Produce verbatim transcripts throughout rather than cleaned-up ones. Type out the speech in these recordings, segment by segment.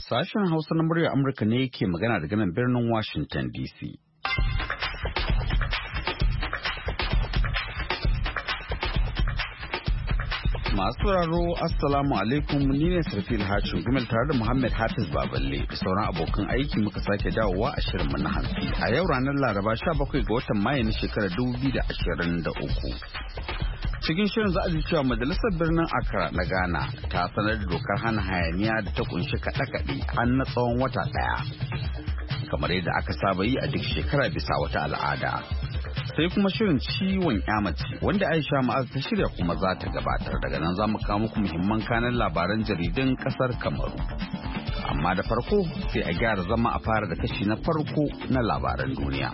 Sashen Hausa na muryar Amurka ne yake magana daga nan birnin Washington D C. Masu sauraro Assalamu alaikum, ni ne Sarfil Hashin Gumel tare da Muhammad Hafiz Baballe da sauran abokan aiki muka sake dawowa a shirinmu na hantsi. A yau ranar Laraba sha bakwai ga watan Mayu na shekarar dubu biyu da ashirin da uku. Cikin shirin za a ji cewa majalisar birnin Accra na Ghana ta sanar da dokar hana hayaniya da ta kunshi kaɗe-kaɗe har na tsawon wata ɗaya. Kamar yadda aka saba yi a duk shekara bisa wata al'ada. Sai kuma shirin ciwon yamaci wanda Aisha Ma'az ta shirya kuma za ta gabatar. Daga nan za mu kawo muku muhimman kanan labaran jaridun kasar Kamaru. Amma da farko sai a gyara zama a fara da kashi na farko na labaran duniya.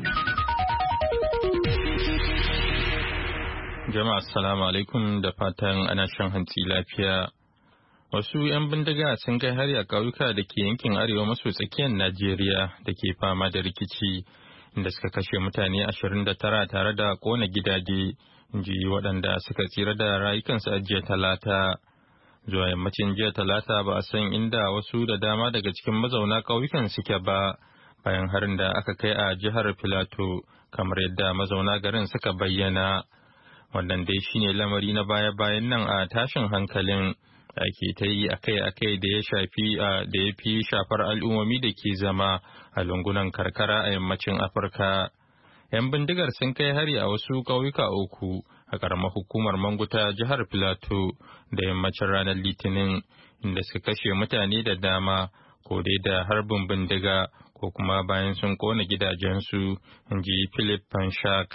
Jama'a assalamu alaikum da fatan ana shan hantsi lafiya. Wasu 'yan bindiga sun kai hari a ƙauyuka da ke yankin arewa maso tsakiyar Najeriya da ke fama da rikici, inda suka kashe mutane ashirin da tara tare da kona gidaje, ji waɗanda suka tsira da rayukansu a jiya talata. Zuwa yammacin jiya talata ba a san inda wasu da dama daga cikin mazauna ƙauyukan suke ba, bayan harin da aka kai a jihar Filato, kamar yadda mazauna garin suka bayyana. Wannan dai shine lamari na baya-bayan nan a tashin hankalin da ake ta yi akai-akai da ya shafi da ya fi shafar al'ummomi da ke zama a lungunan karkara a yammacin Afirka. 'Yan bindigar sun kai hari a wasu ƙauyuka uku a ƙaramar hukumar Manguta jihar Filato da yammacin ranar Litinin, inda suka kashe mutane da dama ko dai da harbin bindiga ko kuma bayan sun kona gidajensu, in ji Philip Panchak.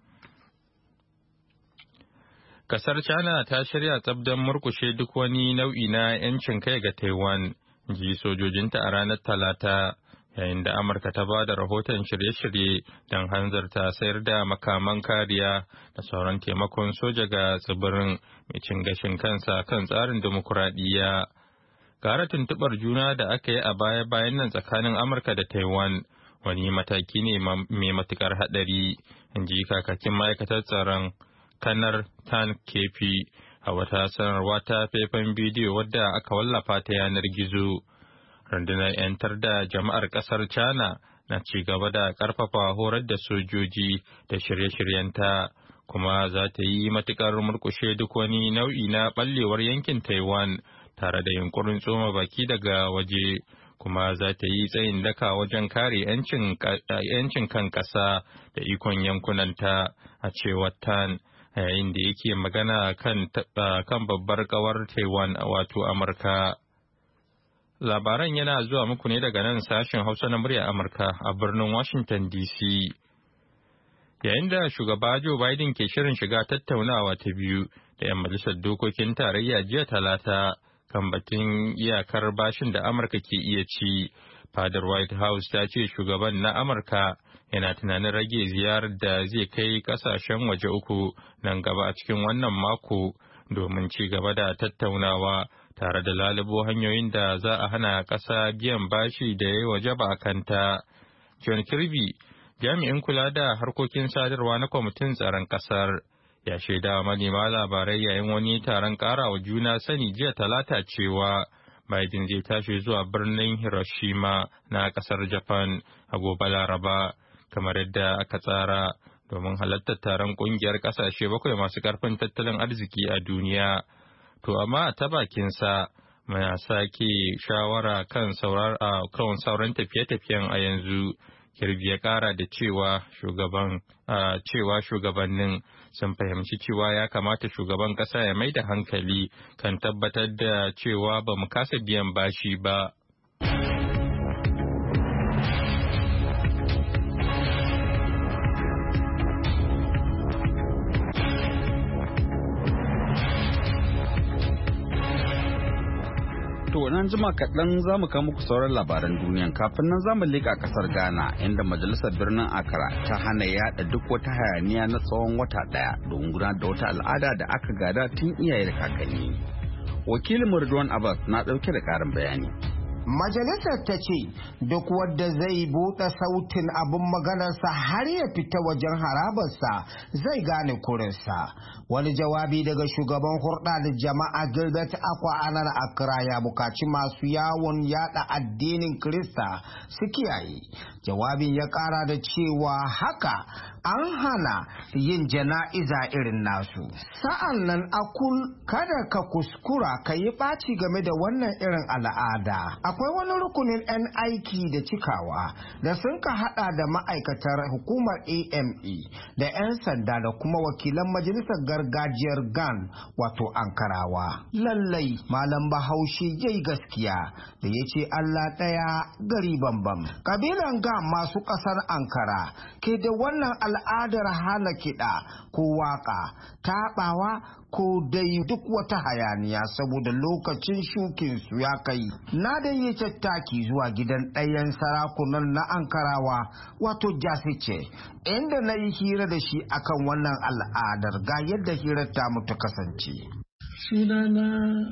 Kasar China ta shirya tsab don murkushe duk wani nau'i na 'yancin kai ga Taiwan, ji sojojinta a ranar Talata, yayin da Amurka ta ba da rahoton shirye-shirye don hanzarta sayar da makaman kariya da sauran taimakon soja ga tsibirin mai cin gashin kansa kan tsarin dimokuraɗiyya. Gara tuntuɓar juna da aka yi a baya-bayan nan tsakanin Amurka da Taiwan wani mataki ne mai matuƙar haɗari, in ji kakakin ma'aikatar tsaron Kanar Tan Kefi a wata sanarwa ta faifan bidiyo wadda aka wallafa ta yanar gizo. Rundunar 'yantar da jama'ar kasar China na ci gaba da karfafa horar da sojoji da shirye-shiryenta, kuma za ta yi matukar murkushe duk wani nau'i na ballewar yankin Taiwan tare da yunkurin tsoma baki daga waje, kuma za ta yi tsayin daka wajen kare 'yancin kan ƙasa da ikon yankunanta, a cewar Tan, yayin da yake magana kan, kan babbar kawar Taiwan wato Amurka. Labaran yana zuwa muku ne daga nan sashen Hausa na murya Amurka a birnin Washington D C. Yayin da shugaba Joe Biden ke shirin shiga tattaunawa ta biyu da 'yan majalisar dokokin tarayya jiya talata kan batun iyakar bashin da Amurka ke iya ci, fadar White House ta ce shugaban na Amurka yana tunanin rage ziyarar da zai kai kasashen waje uku nan gaba a cikin wannan mako domin ci gaba da tattaunawa tare da lalubo hanyoyin da za a hana ƙasa biyan bashi da ya waje ba a kanta. John Kirby, jami'in kula da harkokin sadarwa na kwamitin tsaron ƙasar, ya shaida manema labarai yayin wani taron ƙarawa juna sani jiya talata cewa Biden zai tashi zuwa birnin Hiroshima na ƙasar Japan a gobe Laraba, kamar yadda aka tsara, domin halartar taron kungiyar kasashe bakwai masu karfin tattalin arziki a duniya. To amma ta bakinsa mai sake shawara kan sauran tafiye-tafiyen a yanzu, Kirby ya kara da cewa shugaban cewa shugabannin sun fahimci cewa ya kamata shugaban kasa ya mai da hankali kan tabbatar da cewa ba mu kasa biyan bashi ba. To nan jima kaɗan za mu kawo muku sauran labaran duniyan, kafin nan za mu leƙa ƙasar Ghana inda majalisar birnin Accra ta hana yaɗa duk wata hayaniya na tsawon wata ɗaya domin gudanar da wata al'ada da aka gada tun iyaye da kakanni. Wakilin Ridwan Abbas na ɗauke da ƙarin bayani. Majalisar ta ce duk wadda zai buɗe sautin abin maganarsa har ya fita wajen harabarsa zai gane kurinsa. Wani jawabi daga shugaban hulɗa da jama'a Gilbert Akwa a nan Accra ya bukaci masu yawon yada addinin Kirista su kiyaye. Jawabin ya ƙara da cewa haka an hana yin jana'iza irin nasu. Sa'an nan akul kada ka kuskura ka yi ɓaci game da wannan irin al'ada. Akwai wani rukunin 'yan aiki da cikawa da sun ka hada da ma'aikatar hukumar A M E da 'yan sanda da kuma wakilan majalisar gargajiyar Gan wato Ankarawa. Lallai Malam Bahaushe yayi gaskiya da ya ce Allah ɗaya gari bambam. Kabilan Gan masu ƙasar Ankara ke da wannan al'adar hana kiɗa ko waƙa, taɓawa ko dai duk wata hayaniya saboda lokacin shukin su ya kai. Na da yi tattaki zuwa gidan ɗayan sarakunan na Ankarawa wato Jasice, inda na yi hira da shi akan wannan al'adar. Ga yadda hirar ta mu ta kasance. Sunana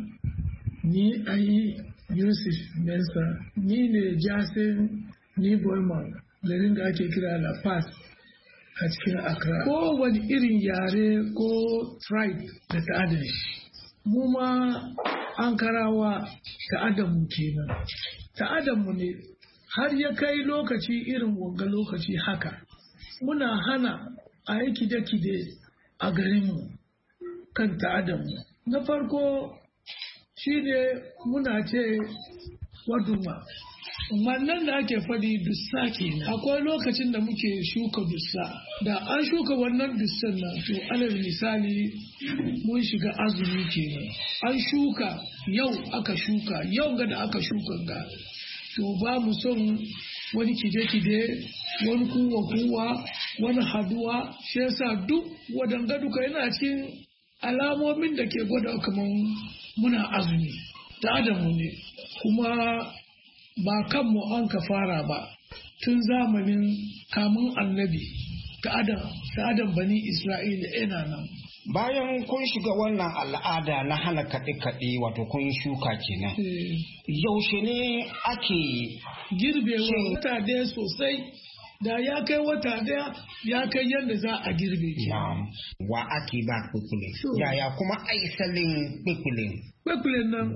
ni ayi Yusuf Mensa, ni ne Jasin ni Boyman, garin da ake kira La Paz a cikin Accra. Ko wani irin yare ko tribe da ta'adar shi. Mu ma Ankarawa ta'adarmu kenan. Ta'adarmu ne har ya kai lokaci irin wanga lokaci haka. Muna hana a yi kide-kide a garinmu kan ta'adarmu. Na farko shi ne muna ce waduma. Wannan da ake faɗi dussa kenan. Akwai lokacin da muke shuka dussa. Da an shuka wannan dussan nan to alal misali mun shiga azumi kenan. An shuka yau aka shuka yau ga da aka shuka ga. To ba mu son wani kide-kide, wani kuwa-kuwa, wani haduwa. Shi yasa duk wadanga duka yana cikin alamomin da ke gwada kamar muna azumi. Ta adamu ne. Kuma ba kanmu an ka fara ba tun zamanin kamun annabi ta adam bani Isra'ila yana nan. Bayan kun shiga wannan al'ada na hana kaɗe-kaɗe wato kun shuka kenan. Yaushe ne ake girbewa? Wata daya sosai. Da ya kai wata daya ya kai yadda za a girbe ke. Wa ake ba kukule? Yaya kuma aisalin kukule? Kukule nan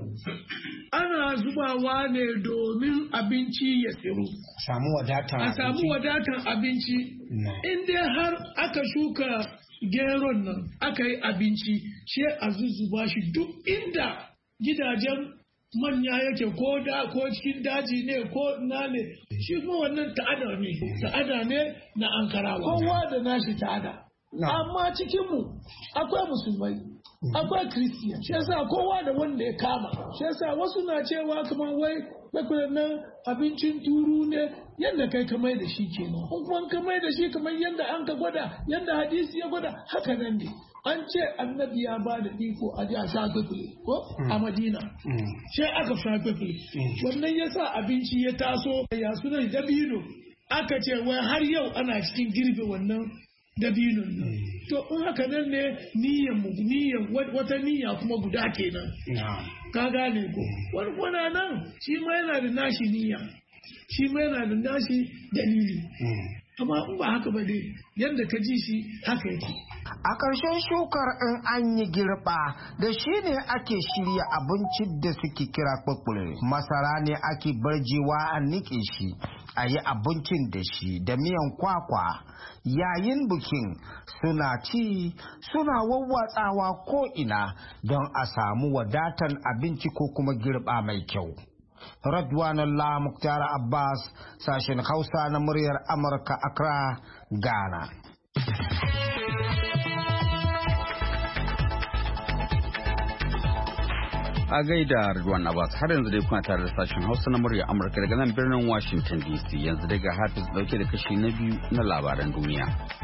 ana zubawa ne domin abinci ya tsiro. Samu wadatan abinci. A samu wadatan abinci. In dai har aka shuka geron nan aka yi abinci shi a zuzzuba shi duk inda gidajen manya yake ko da ko cikin daji ne ko na ne shi kuma wannan ta'ada ne ta'ada ne na Ankarawa kowa da nashi ta'ada amma cikin mu akwai musulmai akwai kristiyan shi yasa kowa da wanda ya kama shi yasa wasu na cewa kamar wai bakwai nan abincin turu ne yadda kai ka mai da shi kenan kuma ka mai da shi kamar yadda an ka gwada yadda hadisi ya gwada haka nan ne. An ce annabi ya ba da iko a ji a sha kwaikwale ko a Madina. Sai aka sha kwaikwale. Wannan ya sa abinci ya taso ya suna dabino. Aka ce wai har yau ana cikin girbe wannan dabinon nan. To in haka nan ne niyyar mu niyyar wata niyya kuma guda kenan. Ka gane ko. Wani kwana nan shi ma yana da nashi niyya. Shi ma yana da nashi dalili. Amma in ba haka ba dai yadda ka ji shi haka yake. A ƙarshen shukar in an yi girba da shi ne ake shirya abincin da suke kira kwakwule. Masara ne ake barjewa a niƙe shi, a yi abincin da shi da miyan kwakwa. Yayin bikin suna ci suna wawwatsawa ko'ina don a samu wadatan abinci ko kuma girba mai kyau. Radwanullah Muktar Abbas, sashen Hausa na muryar Amurka, Accra, Ghana. A gaida Radwan Abbas, har yanzu dai kuna tare da sashen Hausa na murya Amurka daga nan birnin Washington D C. Yanzu dai ga Hafiz dauke da kashi na biyu na labaran duniya.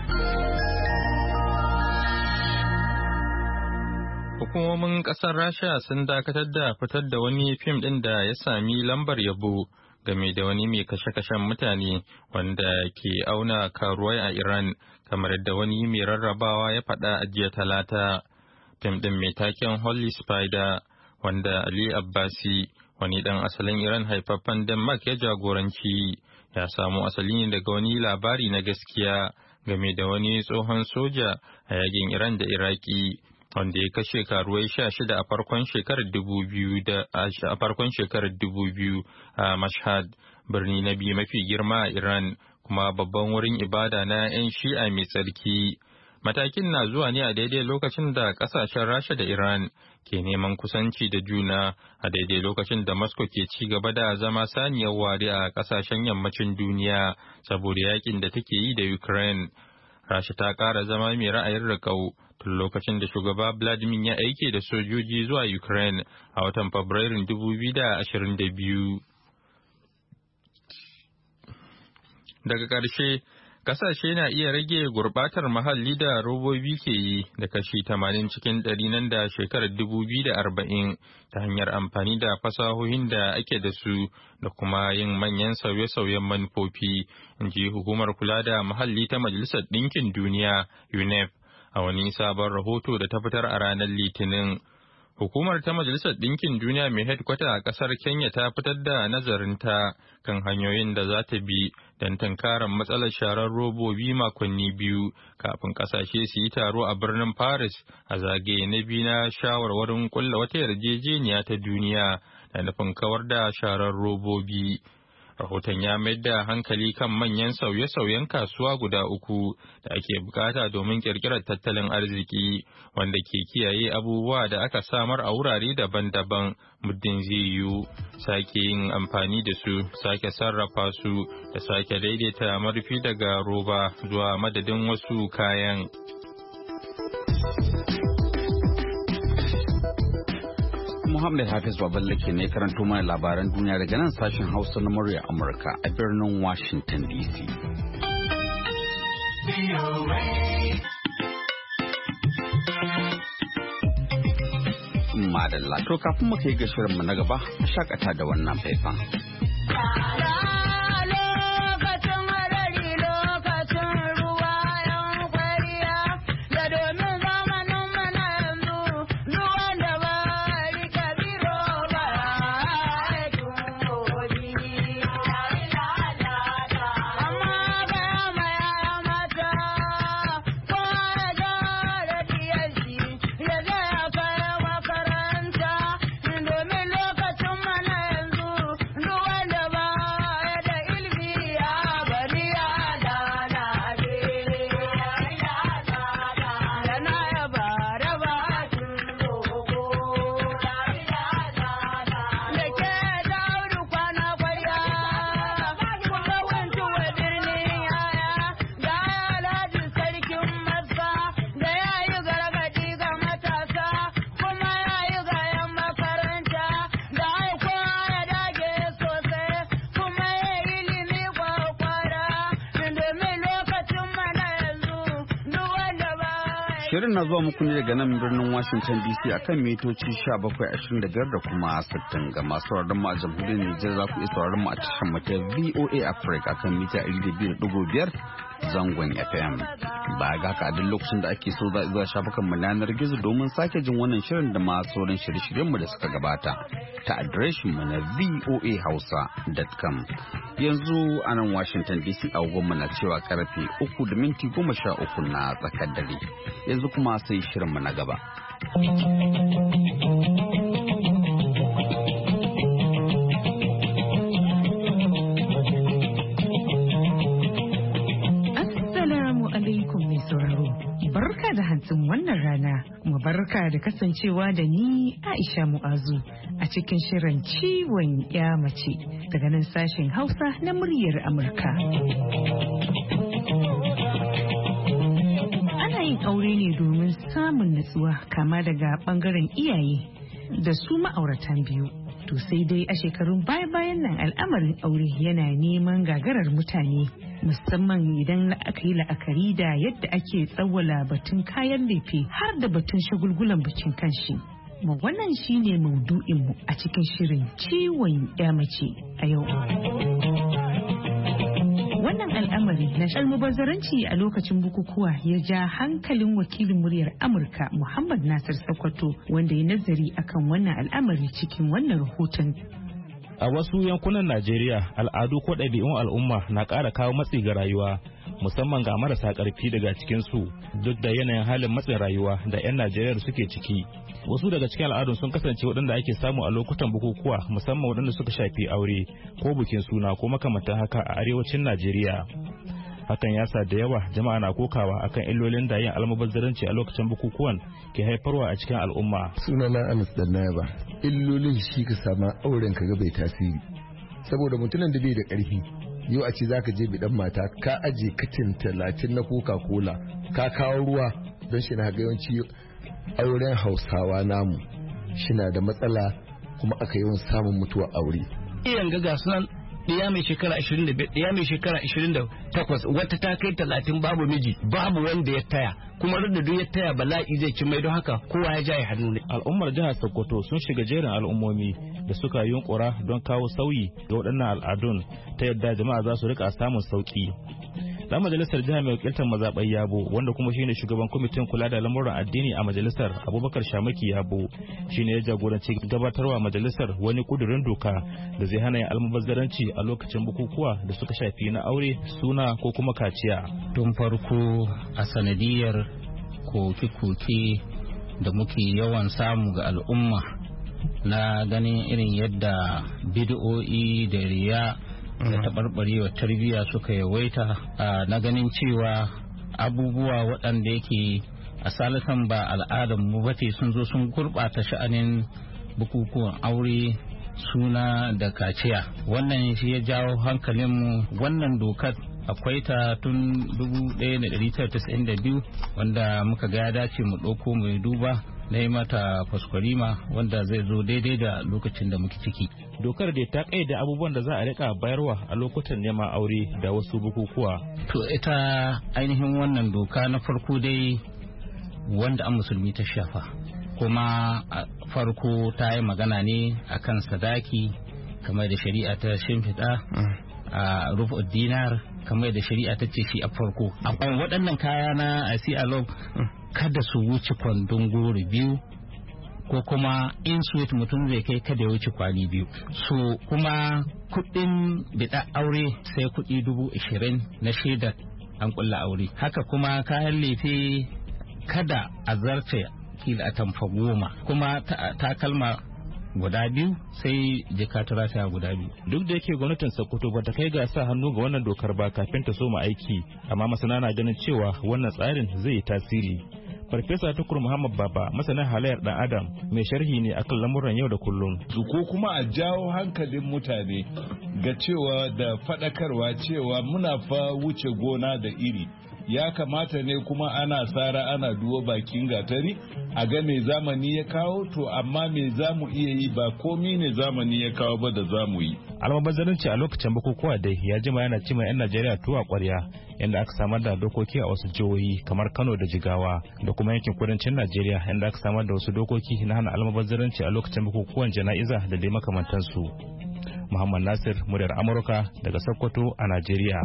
Hukumomin kasar Rasha sun dakatar da fitar da wani fim ɗin da ya sami lambar yabo game da wani mai kashe-kashen mutane wanda ke auna karuwai a Iran, kamar yadda wani mai rarrabawa ya faɗa a jiya Talata. Fim ɗin mai taken Holy Spider, wanda Ali Abbasi, wani ɗan asalin Iran haifaffen Denmark ya jagoranci, ya samo asali ne daga wani labari na gaskiya game da wani tsohon soja a yakin Iran da Iraki, wanda ya kashe karuwai sha shida a farkon shekarar dubu biyu da a farkon shekarar dubu biyu a Mashhad, birni na biyu mafi girma a Iran kuma babban wurin ibada na 'yan Shi'a mai tsarki. Matakin na zuwa ne a daidai lokacin da kasashen Rasha da Iran ke neman kusanci da juna, a daidai lokacin da Moscow ke ci gaba da zama saniyar ware a kasashen yammacin duniya saboda yakin da take yi da Ukraine. Rasha ta ƙara zama mai ra'ayin riƙau tun lokacin da shugaba Vladimir ya aike da sojoji zuwa Ukraine a watan Fabrairun dubu biyu da ashirin da biyu. Daga ƙarshe, kasashe na iya rage gurbatar muhalli da robobi ke yi da kashi tamanin cikin ɗari nan da shekarar dubu biyu da arba'in ta hanyar amfani da fasahohin da ake da su da kuma yin manyan sauye-sauyen manufofi, in ji hukumar kula da muhalli ta Majalisar Ɗinkin Duniya U N E P a wani sabon rahoto da ta fitar a ranar Litinin. Hukumar ta Majalisar Ɗinkin Duniya mai hedkwata a ƙasar Kenya ta fitar da nazarinta kan hanyoyin da za ta bi don tunkarar matsalar sharar robobi makonni biyu kafin ƙasashe su yi taro a birnin Paris a zagaye na biyu na shawarwarin ƙulla wata yarjejeniya ta duniya da nufin kawar da sharar robobi. Rahoton ya mayar da hankali kan manyan sauye-sauyen kasuwa guda uku da ake bukata domin kirkirar tattalin arziki wanda ke kiyaye abubuwa da aka samar a wurare daban-daban muddin zai yiwu, sake yin amfani da su, sake sarrafa su da sake daidaita marfi daga roba zuwa madadin wasu kayan. Muhammad Hafiz Baballe ke ne karanto mana labaran duniya daga nan sashen Hausa na murya Amurka a birnin Washington D C. Madalla, to kafin mu kai ga shirinmu na gaba, shakata da wannan faifan. Shirin na zuwa muku ne daga nan birnin Washington D C akan mitoci sha bakwai ashirin da biyar da kuma sittin ga masu sauraron mu a jamhuriyar Nijar za ku iya sauraron mu a tashar mu ta V O A Africa akan mita ɗari da biyu da ɗigo biyar zangon F M. Ba ga haka a duk lokacin da ake so za a zuwa shafukan mu na yanar gizo domin sake jin wannan shirin da ma sauran shirye-shiryen mu da suka gabata ta adireshin mu na voa hausa dot com. Yanzu a nan Washington D C agogon mu na cewa karfe uku da minti goma sha uku na tsakar dare. Yanzu kuma sai shirin mu na gaba. Barka da hantsin wannan rana, kuma barka da kasancewa da ni Aisha Mu'azu a cikin shirin ciwon ya mace daga nan sashen Hausa na muryar Amurka. Ana yin aure ne domin samun natsuwa kama daga bangaren iyaye da su ma'auratan biyu. To sai dai a shekarun baya-bayan nan al'amarin aure yana neman gagarar mutane. Musamman idan aka yi la'akari da yadda ake tsawwala batun kayan lefe har da batun shagulgulan bikin kanshi. Wannan shine maudu'inmu a cikin shirin ciwon ya mace a yau. Wannan al'amari na almubazzaranci a lokacin bukukuwa ya ja hankalin wakilin muryar Amurka Muhammad Nasir Sokoto, wanda ya nazari akan wannan al'amari cikin wannan rahoton A wasu yankunan Najeriya al'adu ko ɗabi'un al'umma na ƙara kawo matsi ga rayuwa musamman ga marasa ƙarfi daga cikinsu duk da yanayin halin matsin rayuwa da 'yan Najeriya suke ciki. Wasu daga cikin al'adun sun kasance waɗanda ake samu a lokutan bukukuwa musamman waɗanda suka shafi aure ko bikin suna ko makamantan haka a arewacin Najeriya. Hakan ya sa da yawa jama'a na kokawa akan illolin da yin almubazzaranci a lokacin bukukuwan ke haifarwa a cikin al'umma. Sunana Anas Dannaba. Illolin shi ka sama auren ka ga bai tasiri. Saboda mutumin da bai da ƙarfi yau a ce zaka je bidan mata ka aje katin talatin na Coca-Cola ka kawo ruwa don shi na ga yawanci auren Hausawa namu shi na da matsala kuma aka yawan samun mutuwa aure. Iyan ga sunan ɗiya mai shekara ashirin da biyar ɗiya mai shekara ashirin da takwas wata ta kai talatin babu miji babu wanda ya taya kuma da duk ya taya bala'i zai ci mai don haka kowa ya jaye hannu ne. Al'ummar jihar Sokoto sun shiga jerin al'ummomi da suka yunkura don kawo sauyi ga waɗannan al'adun ta yadda jama'a za su rika samun sauki. Dan majalisar jiha mai wakiltar mazaɓar Yabo wanda kuma shine shugaban kwamitin kula da lamuran addini a majalisar Abubakar Shamaki Yabo shine ya jagoranci gabatarwa majalisar wani kudurin doka da zai hana yin almubazzaranci a lokacin bukukuwa da suka shafi na aure, suna ko kuma kaciya. Tun farko a sanadiyar koke-koke da muke yawan samu ga al'umma na ganin irin yadda bid'o'i da riya da taɓarɓarewa tarbiyya suka yawaita na ganin cewa abubuwa waɗanda yake a salisan ba al'adar mu bace sun zo sun gurɓata sha'anin bukukuwan aure, suna da kaciya. Wannan shi ya jawo hankalinmu. Wannan dokar akwai ta tun dubu ɗaya da ɗari tara da tasa'in da biyu wanda muka ga ya dace mu ɗauko mu duba na yi mata faskwarima wanda zai zo daidai da lokacin da muke ciki. Dokar da ta kaida abubuwan da za a rika bayarwa a lokutan neman aure da wasu bukukuwa. To ita ainihin wannan doka na farko dai wanda an musulmi ta shafa kuma a farko ta yi magana ne akan sadaki kamar da shari'a ta shimfiɗa a rufu dinar kamar da shari'a ta ce shi a farko. Akwai waɗannan kaya na a siya kada su wuce kwandon goro biyu ko kuma in sweet mutum zai kai kada ya wuce kwali biyu. So kuma kuɗin bida aure sai kuɗi dubu ashirin na shaidar an kulla aure. Haka kuma kayan lefe kada a zarce kila a tamfa goma kuma takalma guda biyu sai jika ta guda biyu. Duk da yake gwamnatin Sokoto bata kai ga sa hannu ga wannan dokar ba kafin ta soma aiki, amma masana na ganin cewa wannan tsarin zai yi tasiri. Farfesa Tukur Muhammad Baba masanin halayyar dan Adam mai sharhi ne akan lamuran yau da kullum. Ko kuma a jawo hankalin mutane ga cewa da faɗakarwa cewa muna fa wuce gona da iri. Ya kamata ne kuma ana tsara ana duwa bakin gatari a ga me zamani ya kawo to amma me zamu iya yi ba komi ne zamani ya kawo ba da zamu yi. Almubazzaranci a lokacin bukukuwa dai ya jima yana cima 'yan Najeriya tuwa ƙwarya inda aka samar da dokoki a wasu jihohi kamar Kano da Jigawa da kuma yankin kudancin Najeriya inda aka samar da wasu dokoki na hana almubazzaranci a lokacin bukukuwan jana'iza da dai makamantansu. Muhammad Nasir, muryar Amurka daga Sokoto a Najeriya.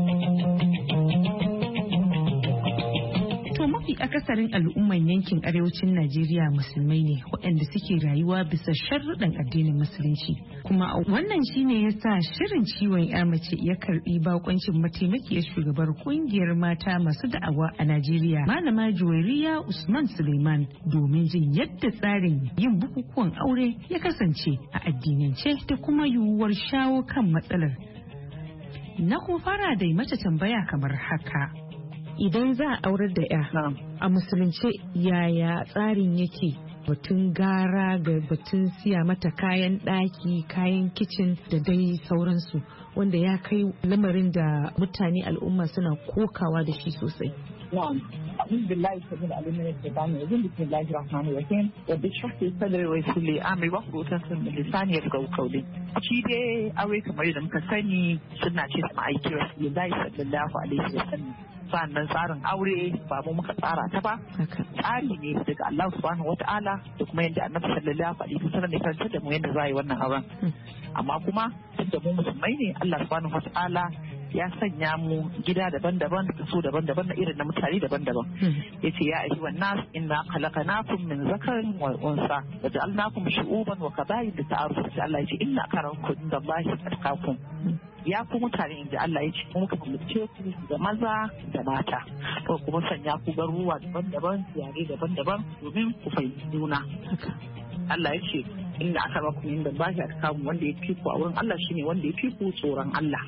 Mafi akasarin al'umman yankin arewacin Najeriya musulmai ne waɗanda suke rayuwa bisa sharruɗan addinin musulunci. Kuma wannan shine ya sa shirin ciwon ya mace ya karɓi bakoncin mataimakiyar shugabar kungiyar mata masu da'awa a Najeriya, Malama Juwairiya Usman Suleiman, domin jin yadda tsarin yin bukukuwan aure ya kasance a addinance da kuma yiwuwar shawo kan matsalar. Na kuma fara da mace tambaya kamar haka. Idan za a aurar da ya a musulunce yaya tsarin yake, batun gara ga batun siya mata kayan ɗaki, kayan kicin da dai sauransu, wanda ya kai lamarin da mutane al'umma suna kokawa da shi sosai. أعوذ بالله السميع العليم من الشيطان الرجيم بسم الله الرحمن الرحيم رب اشرح لي صدري ويسر لي أمري واحلل عقدة من لساني يفقهوا قولي. shi dai aure kamar yadda muka sani suna ce sama aiki Rasulullahi sallallahu alaihi wasallam. Sannan tsarin aure ba mu muka tsara ta ba, tsari ne daga Allah subhanahu wata'ala da kuma yadda Annabi sallallahu alaihi wasallam ya karantar da mu yadda za a yi wannan auren. Amma kuma tunda mu musulmai ne, Allah subhanahu wata'ala ya sanya mu gida daban-daban da so daban-daban na irin na mutane daban-daban. Yace ya ayyuhan nas inna khalaqnakum min zakarin wa unsa wa ja'alnakum shu'uban wa qaba'ila ta'arufu. Allah yace inna akramakum indallahi atqakum. Ya ku mutane inda Allah ya ce muka halice ku da maza da mata ko kuma sanya ku garuruwa daban-daban yare daban-daban domin ku fahimci juna. Allah ya ce inda aka ba ku inda ba shi aka kamu wanda ya fi ku a wurin Allah shine wanda ya fi ku tsoron Allah.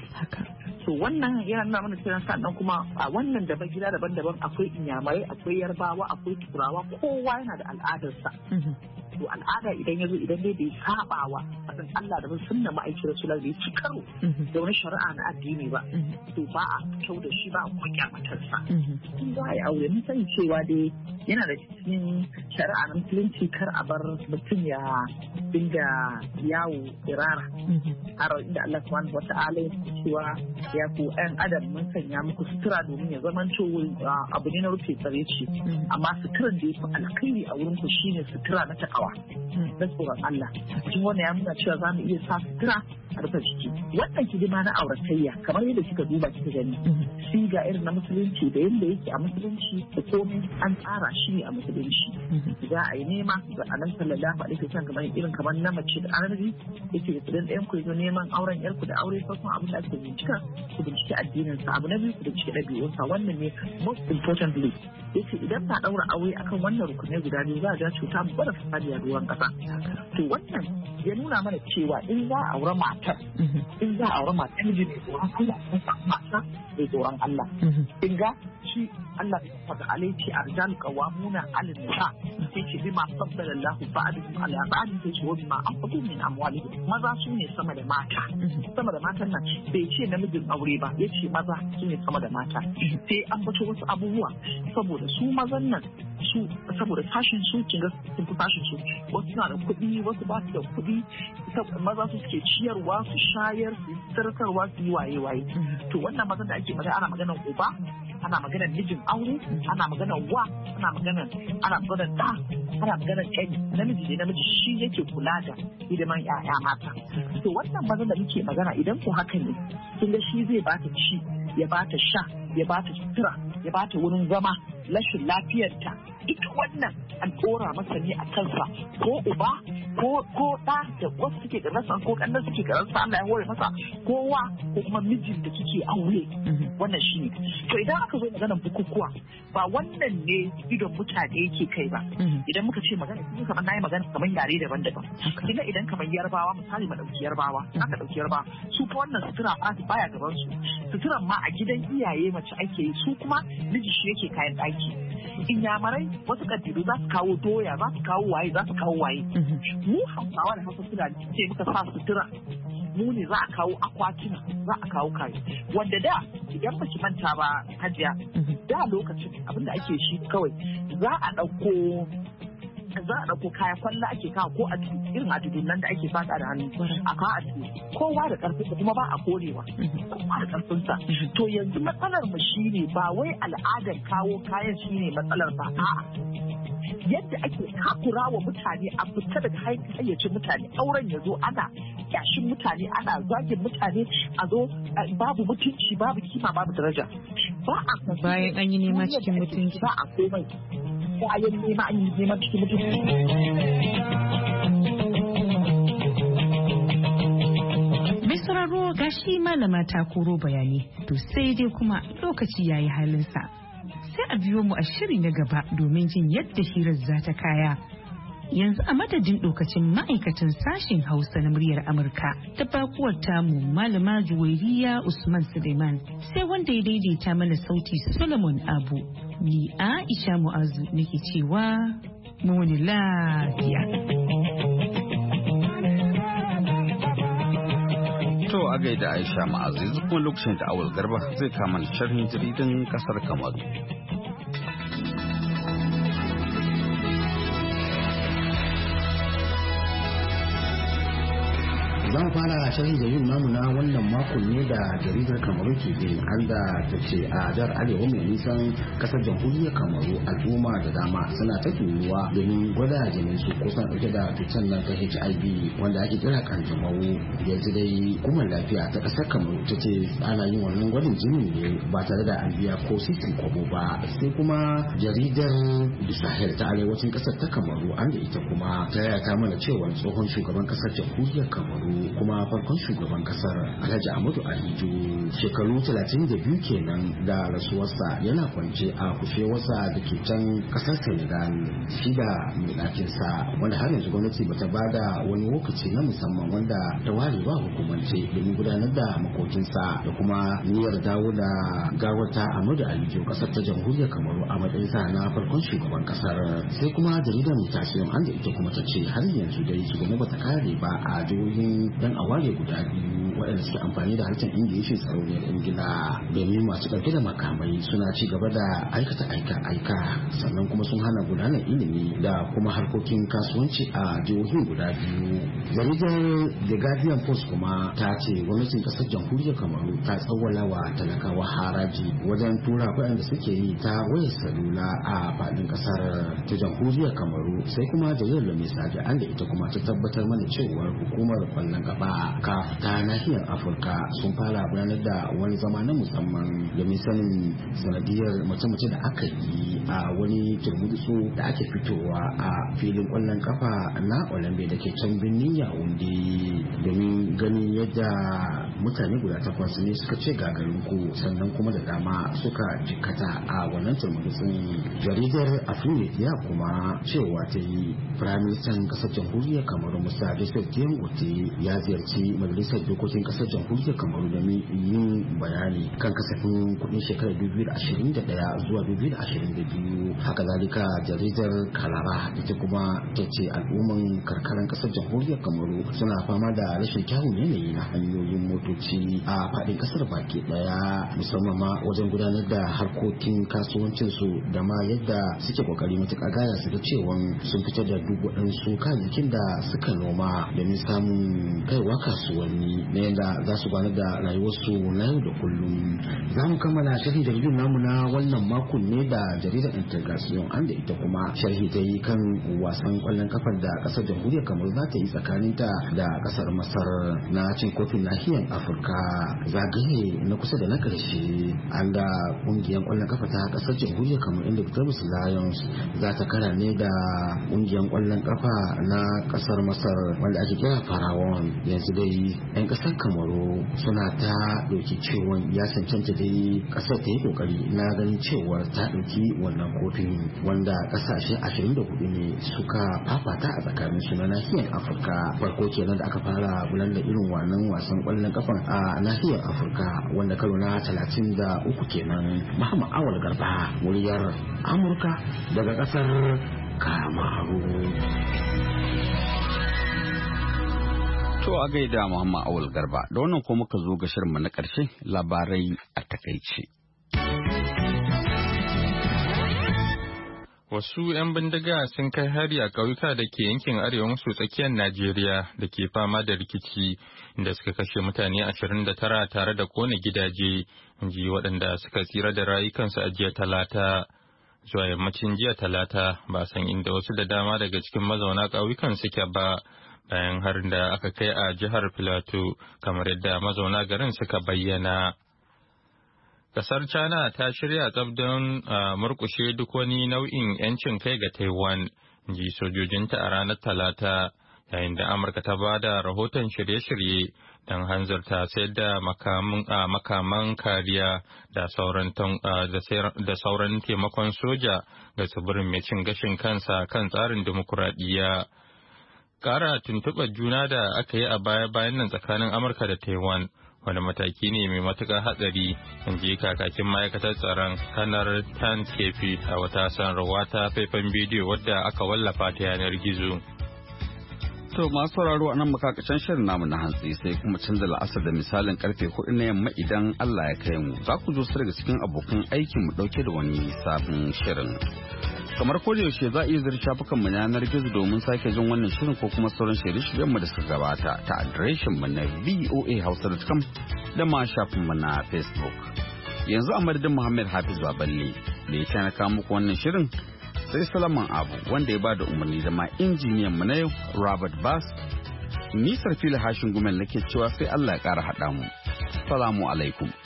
To wannan yana nuna mana cewa sannan kuma a wannan da gida daban-daban akwai inyamurai, akwai yarbawa, akwai turawa, kowa yana da al'adarsa. To al'ada idan ya zo idan dai bai sabawa faɗin Allah da bin sunna ma'aikin Rasulullah bai ci karo da wani shari'a na addini ba, to ba a kyau da shi ba a kuma kyamatarsa. In za a yi aure mun sani cewa dai yana da cikin shari'a na musulunci kar a bar mutum ya dinga yawo irara. Har inda Allah subhanahu wa ta'ala ya cewa ya ku ɗan adam mun sanya muku sutura domin ya zama abu ne na rufe tsare ce, amma suturan da ya fi alkhairi a wurin ku shine sutura na takawa na tsoron Allah. Cikin wannan ya nuna cewa za mu iya sa sutura a rufe jiki. Wannan hidima na auratayya kamar yadda kika duba kika gani shi ga irin na musulunci da yadda yake a musulunci da komai an tsara shi ne a musulunci. Za a yi nema ga anan sallallahu alaihi wasallam kamar irin kamar na mace da arziki yake da idan ɗayan ku zo neman auren yarku da aure farkon abin da ake bincika ku binciki addinin sa, abu na biyu ku binciki ɗabi'unsa. Wannan ne most importantly yace idan ba daura aure akan wannan rukunai guda biyu za a ga cuta mu bada fasadi a ruwan kasa. To wannan ya nuna mana cewa in za a aure matar in za a aure matar miji mai tsoron Allah sun samu mata mai tsoron Allah. In ga shi Allah ya faɗa alaihi arjal qawamuna alal nisa sai ce bima faddala Allahu ba'dahum ala ba'd sai ce bima anfaqu min amwalihim. Maza su ne sama da mata, sama da matan nan bai ce namijin aure ba, yace maza su ne sama da mata. Sai an bato wasu abubuwa saboda su mazan nan su saboda sashin su kin ga sun fi sashin su wasu na da kuɗi wasu ba su da kuɗi, maza su suke ciyarwa su shayar su sarkarwa su yi waye waye. To wannan mazan da ake magana ana maganar uba, ana maganar mijin aure, ana maganar wa, ana maganar ana maganar da, ana maganar kai. Namiji ne namiji shi yake kula da hidiman ƴaƴa mata. To wannan mazan da muke magana idan ko haka ne kin ga shi zai bata ci, ya bata sha, ya bata sutura, ya bata wurin zama, rashin lafiyarta ita wannan an ɗora masa ne a kansa ko uba ko ko ɗa da wasu suke da rasa ko ƙannan suke da rasa Allah ya hore masa kowa ko kuma mijin da kike aure. Wannan shi ne. To idan aka zo maganar bukukuwa ba wannan ne idon mutane yake kai ba. Idan muka ce magana kuma kamar nayi magana kamar yare daban-daban. Kina idan kamar Yarbawa misali mu dauki Yarbawa, aka dauki Yarbawa su fa wannan sutura ba baya gaban su. Suturan ma a gidan iyaye mace ake yi, su kuma miji shi yake kayan ɗaki. Inyamurai wasu kabilu za su kawo doya, za su kawo waye, za su kawo waye. Mu Hausawa da Hausa suna ce muka sa sutura mu ne za a kawo akwatuna, za a kawo kayo. Wanda da idan ba ki manta ba Hajiya, da lokacin abinda ake shi kawai za a ɗauko za a ɗauko kaya kwalla ake kawo ko a irin adudun nan da ake fada da hannu a kawo a cikin kowa da ƙarfinsa kuma ba a korewa kowa da ƙarfinsa. To yanzu matsalar mu shine ba wai al'adar kawo kayan shine matsalar ba, a'a yadda ake takura wa mutane a fita daga hayyacin mutane, auren ya zo ana kyashin mutane, ana zagin mutane, a zo babu mutunci, babu kima, babu daraja. Ba a bayan an yi nema cikin mutunci ba a komai bayan nema an yi nema cikin mutunci. Mai sauraro gashi malama ta koro bayani, to sai dai kuma lokaci yayi halinsa. Sai a biyo mu a shiri na gaba domin jin yadda hirar za ta kaya. Yanzu a madadin lokacin ma'aikatan sashen Hausa na muryar Amurka da bakuwar tamu malama Juwairiya Usman Suleiman, sai wanda ya daidaita mana sauti Solomon Abu. Ni Aisha Mu'azu nake cewa mu wani lafiya. To a gaida Aisha Mu'azu, yanzu kuma lokacin da Awal Garba zai kama sharhin jaridan kasar Kamaru. Za mu fara sharhin jaridar namu na wannan makon ne da jaridar Kamaru ke bin an da ta ce a jihar Arewa mai nisan kasar jamhuriyar Kamaru al'umma da dama suna ta turuwa domin gwada jinin su ko suna dauke da cutar nan ta H I V wanda ake kira kanjamau. Yanzu dai hukumar lafiya ta kasar Kamaru ta ce ana yin wannan gwadin jinin ne ba tare da an biya ko sisin kwabo ba. Sai kuma jaridar Sahel ta arewacin kasar ta Kamaru an da ita kuma ta yaya mana cewa tsohon shugaban kasar jamhuriyar Kamaru kuma farkon shugaban kasar Alhaji Ahmadu Ahidjo shekaru talatin da biyu kenan da rasuwarsa yana kwance a kushewarsa da ke can kasar Senegal shi da mai ɗakinsa wanda har yanzu gwamnati bata bada wani lokaci na musamman wanda ta ware ba hukumance domin gudanar da makokinsa da kuma niyyar dawo da gawarta Ahmadu Ahidjo kasar ta jamhuriyar Kamaru a matsayinsa na farkon shugaban kasar. Sai kuma jaridar Mutation an da ita kuma ta ce har yanzu dai shugaban bata kare ba a jihohin dan aware guda biyu waɗanda suke amfani da harshen Ingilishi sarauniyar Ingila domin masu ɗauke da makamai suna ci gaba da aikata aika-aika sannan kuma sun hana gudanar ilimi da kuma harkokin kasuwanci a jihohin guda biyu. Jaridar The Guardian Post kuma ta ce gwamnatin ƙasar jamhuriyar Kamaru ta tsawwala wa talakawa haraji wajen tura waɗanda suke yi ta wayar salula a faɗin ƙasar ta jamhuriyar Kamaru. Sai kuma jaridar Misaje an da ita kuma ta tabbatar mana cewar hukumar kwallon gaba ka ta nahiyar Afirka sun fara gudanar da wani zama na musamman domin sanin sanadiyar mace-mace da aka yi a wani turmutsu da ake fitowa a filin kwallon kafa na Olambe da ke can birnin Yaounde domin ganin yadda mutane guda takwas ne suka ce gagarin ku sannan kuma da dama suka jikkata a wannan turmutsun. Jaridar Afrinmedia kuma cewa ta yi firaministan kasar jamhuriyar Kamaru Musa Joseph Dieng-Ote ya ziyarci majalisar dokokin kasar jamhuriyar Kamaru da yin bayani kan kasafin kudin shekarar dubu biyu da ashirin da ɗaya zuwa dubu biyu da ashirin da biyu. Haka zalika jaridar Kalara ita kuma ta ce al'umman karkaran kasar jamhuriyar Kamaru suna fama da rashin kyawun yanayi na hanyoyin motoci a faɗin kasar baki ɗaya musamman ma wajen gudanar da harkokin kasuwancin su da ma yadda suke kokari matuƙa gaya su ga cewa sun fitar da duk waɗansu kayayyakin da suka noma domin samun kaiwa kasuwanni na yadda za su gudanar da rayuwarsu na yau da kullum. Za mu kammala sharhi jaridun namu na wannan makon ne da jaridar Integration an da ita kuma sharhi ta yi kan wasan kwallon kafar da kasar jamhuriyar Kamaru za ta yi tsakaninta da kasar Masar na cin kofin nahiyar Afirka zagaye na kusa da na karshe an da kungiyar kwallon kafa ta kasar jamhuriyar Kamaru inda Victorious Lions za ta kara ne da kungiyar kwallon kafa na kasar Masar wanda ake kira Pharaon. Yanzu dai yan kasar Kamaru suna ta ɗauki cewa ya cancanta dai kasar ta yi kokari na ganin cewa ta ɗauki wannan kofin wanda kasashe ashirin da hudu ne suka fafata a tsakanin su na nahiyar Afirka. Farko kenan da aka fara gudanar da irin wannan wasan kwallon kafan a nahiyar Afirka wanda karo na talatin da uku kenan. Muhammad Awal Garba muryar Amurka daga kasar Kamaru. To a gaida Muhammad Awal Garba da wannan ko muka zo ga shirinmu na ƙarshe labarai a takaice. Wasu 'yan bindiga sun kai hari a ƙauyuka da ke yankin arewa maso tsakiyar Najeriya da ke fama da rikici inda suka kashe mutane ashirin da tara tare da kone gidaje, ji waɗanda suka tsira da rayukansu a jiya talata. Zuwa yammacin jiya talata ba san inda wasu da dama daga cikin mazauna ƙauyukan suke ba bayan harin da aka kai a jihar Filato kamar yadda mazauna garin suka bayyana. Kasar China ta shirya tsab don murkushe duk wani nau'in 'yancin kai ga Taiwan, ji sojojinta a ranar Talata, yayin da Amurka ta ba da rahoton shirye-shirye don hanzarta sayar da makaman kariya da sauran taimakon soja ga tsibirin mai cin gashin kansa kan tsarin dimokuraɗiyya. Ƙara tuntuɓar juna da aka yi a baya-bayan nan tsakanin Amurka da Taiwan wani mataki ne mai matuƙar hatsari, in ji kakakin ma'aikatar tsaron kanar Tan Kefi a wata sanarwa ta faifan bidiyo wadda aka wallafa ta yanar gizo. To masu sauraro a nan makakacin shirin namu na hantsi sai kuma canza la'asar da misalin karfe hudu na yamma idan Allah ya kai mu za ku zo su daga cikin abokan aikin mu dauke da wani sabon shirin. Kamar ko da yaushe za a iya zirta shafukan mu yanar gizo domin sake jin wannan shirin ko kuma sauran shirye-shiryen mu da suka gabata ta adireshin mu na voa hausa dot com da ma shafin mu na Facebook. Yanzu a madadin Muhammad Hafiz Baballe da ya taimaka muku wannan shirin sai Salaman Abu wanda ya bada umarni da ma injiniyan mu na yau Robert Bass. Ni Sarfila Hashin Gumel nake cewa sai Allah ya ƙara haɗa mu. Salamu alaikum.